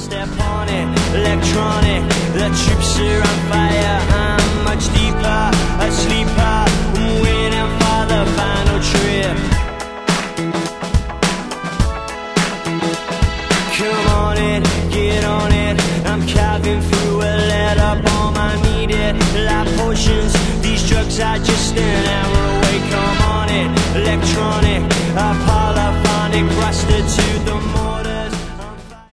step on it, electronic. The troops are on fire. I'm much deeper, a sleeper. I'm waiting for the final trip. Come on it, get on it. I'm carving through a letter bomb. I need it, life potions. These drugs are just an hour away. Come on it, electronic, a polyphonic, rusted to the mortar.